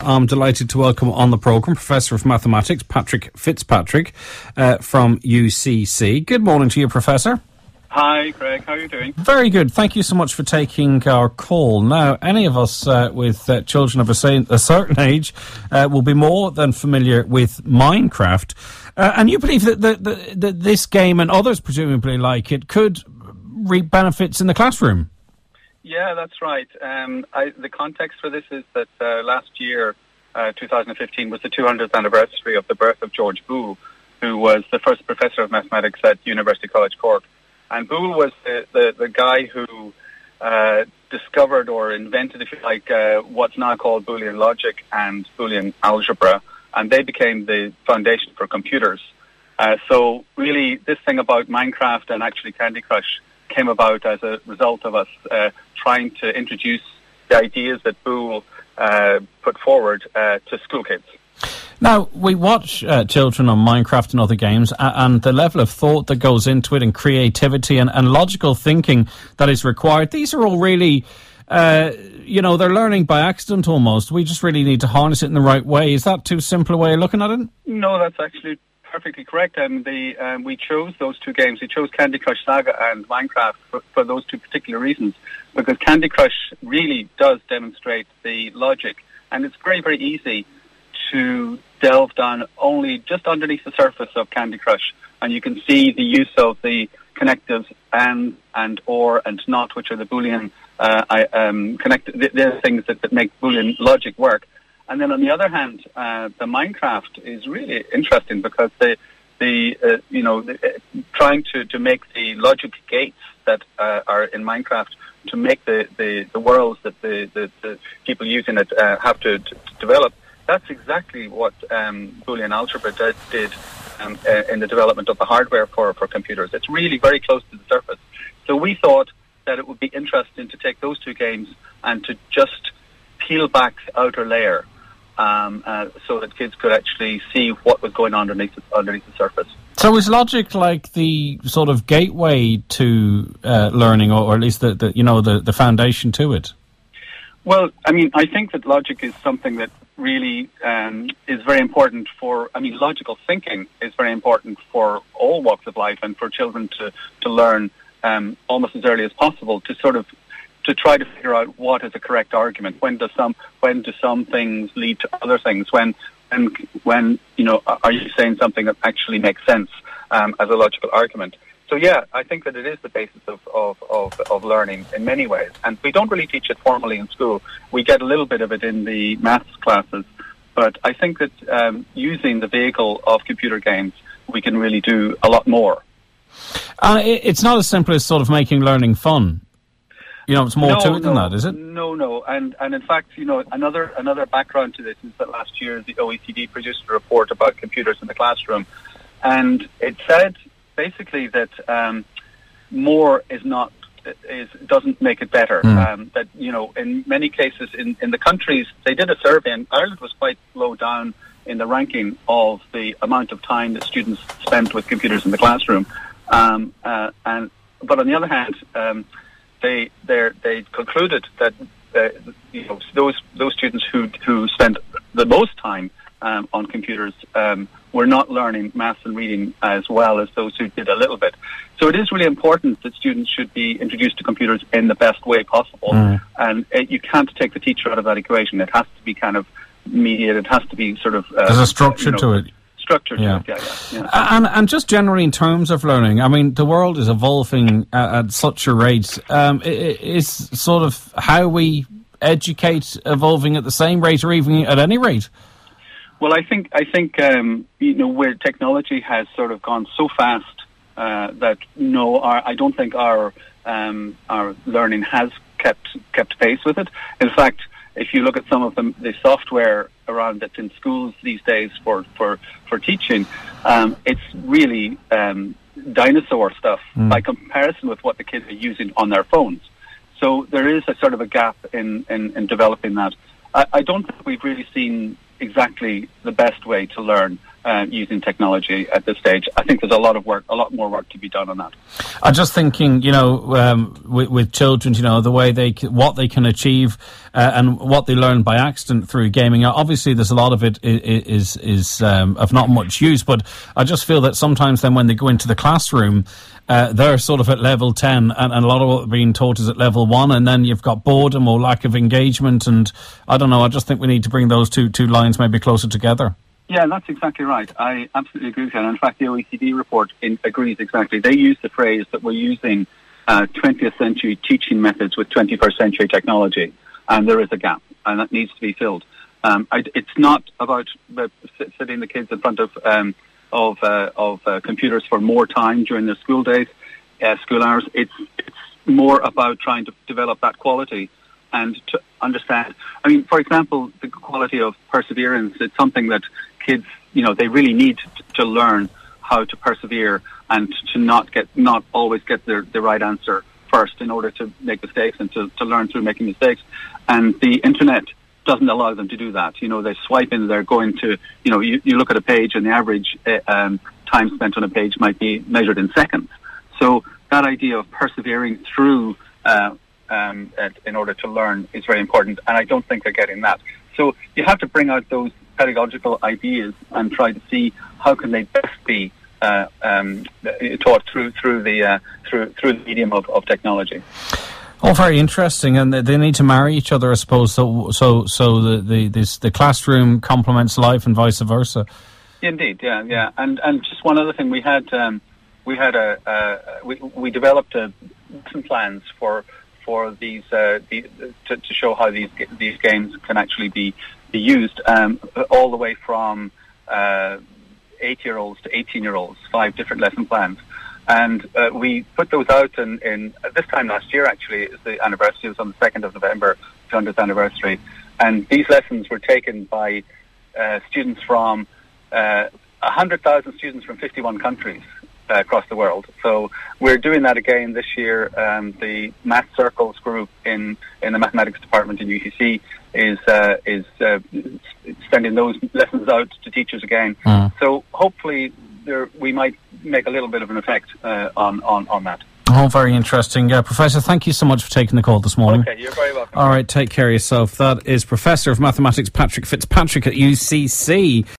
I'm delighted to welcome on the programme Professor of Mathematics, Patrick Fitzpatrick from UCC. Good morning to you, Professor. Hi, Craig. How are you doing? Very good. Thank you so much for taking our call. Now, any of us with children of a certain age will be more than familiar with Minecraft. And you believe that this game and others presumably like it could reap benefits in the classroom? Yeah, that's right. The context for this is that last year, 2015, was the 200th anniversary of the birth of George Boole, who was the first professor of mathematics at University College Cork. And Boole was the guy who discovered or invented, if you like, what's now called Boolean logic and Boolean algebra, and they became the foundation for computers. So really, this thing about Minecraft and actually Candy Crush came about as a result of us trying to introduce the ideas that Boole put forward to school kids. Now, we watch children on Minecraft and other games, and the level of thought that goes into it and creativity and logical thinking that is required, these are all really, they're learning by accident almost. We just really need to harness it in the right way. Is that too simple a way of looking at it? No, that's actually perfectly correct. We chose those two games. We chose Candy Crush Saga and Minecraft for those two particular reasons, because Candy Crush really does demonstrate the logic, and it's very, very easy to delve down only just underneath the surface of Candy Crush, and you can see the use of the connectives and or and not, which are the Boolean they're things that make Boolean logic work. And then on the other hand, the Minecraft is really interesting because trying to make the logic gates that are in Minecraft to make the worlds that the people using it have to develop. That's exactly what Boolean algebra did in the development of the hardware for computers. It's really very close to the surface. So we thought that it would be interesting to take those two games and to just peel back the outer layer so that kids could actually see what was going on underneath the surface. So is logic like the sort of gateway to learning, or at least the foundation to it? Well, I think that logic is something that really is very important logical thinking is very important for all walks of life and for children to learn almost as early as possible to try to figure out what is a correct argument. When do some things lead to other things? When are you saying something that actually makes sense as a logical argument? So yeah, I think that it is the basis of learning in many ways. And we don't really teach it formally in school. We get a little bit of it in the maths classes. But I think that using the vehicle of computer games, we can really do a lot more. It's not as simple as sort of making learning fun. It's more to it than that, is it? No. And in fact, another background to this is that last year the OECD produced a report about computers in the classroom. And it said basically that more doesn't make it better. That in many cases in the countries, they did a survey, and Ireland was quite low down in the ranking of the amount of time that students spent with computers in the classroom. But on the other hand, they concluded that those students who spent the most time on computers were not learning maths and reading as well as those who did a little bit. So it is really important that students should be introduced to computers in the best way possible. And you can't take the teacher out of that equation. It has to be kind of mediated. It has to be sort of... There's a structure to it. Structure to it, yeah. And just generally in terms of learning, the world is evolving at such a rate. Is sort of how we educate evolving at the same rate or even at any rate? Well, I think where technology has sort of gone so fast that I don't think our learning has kept pace with it. In fact, if you look at some of the software around that's in schools these days for teaching, it's really dinosaur stuff by comparison with what the kids are using on their phones. So there is a sort of a gap in developing that. I don't think we've really seen exactly the best way to learn. using technology at this stage. I think there's a lot more work to be done on that. I'm just thinking, with children, the way what they can achieve and what they learn by accident through gaming. Obviously, there's a lot of it is of not much use, but I just feel that sometimes then when they go into the classroom, they're sort of at level 10, and a lot of what they're being taught is at level 1, and then you've got boredom or lack of engagement, and I don't know, I just think we need to bring those two lines maybe closer together. Yeah, that's exactly right. I absolutely agree with you. And in fact, the OECD report agrees exactly. They use the phrase that we're using 20th century teaching methods with 21st century technology, and there is a gap, and that needs to be filled. It's not about sitting the kids in front of computers for more time during their school days, school hours. It's more about trying to develop that quality and to understand. I mean, for example, the quality of perseverance. It's something that kids, they really need to learn how to persevere and to not always get the right answer first in order to make mistakes and to learn through making mistakes. And the internet doesn't allow them to do that. They swipe in, they're going to, you look at a page and the average time spent on a page might be measured in seconds. So that idea of persevering through in order to learn is very important, and I don't think they're getting that. So you have to bring out those pedagogical ideas and try to see how can they best be taught through the medium of technology. Oh, very interesting, and they need to marry each other, I suppose. So the classroom complements life and vice versa. Indeed, yeah. And just one other thing, we developed some plans for these to show how these games can actually be used, all the way from 8-year-olds to 18-year-olds, 5 different lesson plans. And we put those out in this time last year, actually. Is the anniversary. It was on the 2nd of November, 200th anniversary. And these lessons were taken by students from 100,000 students from 51 countries across the world. So we're doing that again this year. The Math Circles group in the mathematics department in UCC is sending those lessons out to teachers again. So hopefully we might make a little bit of an effect on that. Oh, very interesting. Professor, thank you so much for taking the call this morning. Okay, you're very welcome. All right, take care of yourself. That is Professor of Mathematics Patrick Fitzpatrick at UCC.